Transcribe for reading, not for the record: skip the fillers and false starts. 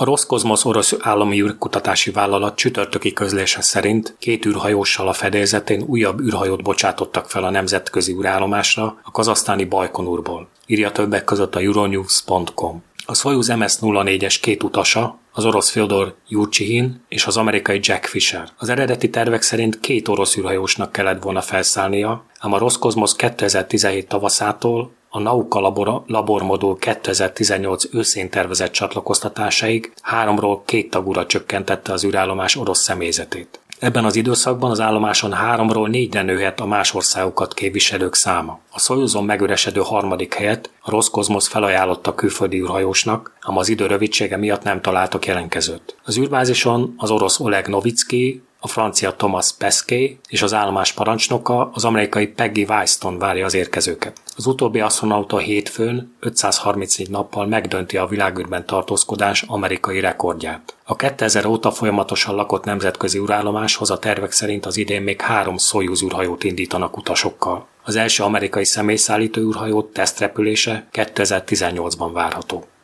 A Roszkozmosz orosz állami űrkutatási vállalat csütörtöki közlése szerint 2 űrhajóssal a fedélzetén újabb űrhajót bocsátottak fel a nemzetközi űrállomásra a kazahsztáni Bajkonurból, írja többek között a Euronews.com. A Szojuz MS-04-es 2 utasa, az orosz Fjodor Jurcsihin és az amerikai Jack Fisher. Az eredeti tervek szerint 2 orosz űrhajósnak kellett volna felszállnia, ám a Roszkozmosz 2017 tavaszától a Nauka labormodul 2018 őszén tervezett csatlakoztatásáig 3-ról 2 tagúra csökkentette az űrállomás orosz személyzetét. Ebben az időszakban az állomáson 3-ról 4-re nőhet a más országokat képviselők száma. A Szojuzon megüresedő 3. helyet a Roszkozmosz felajánlotta külföldi űrhajósnak, ám az idő rövidsége miatt nem találtak jelentkezőt. Az űrbázison az orosz Oleg Novicki, a francia Thomas Pesquet és az állomás parancsnoka, az amerikai Peggy Wyston várja az érkezőket. Az utóbbi asztronauta hétfőn 534 nappal megdönti a világűrben tartózkodás amerikai rekordját. A 2000 óta folyamatosan lakott nemzetközi űrállomáshoz a tervek szerint az idén még 3 Szojuz űrhajót indítanak utasokkal. Az első amerikai személyszállító űrhajó tesztrepülése 2018-ban várható.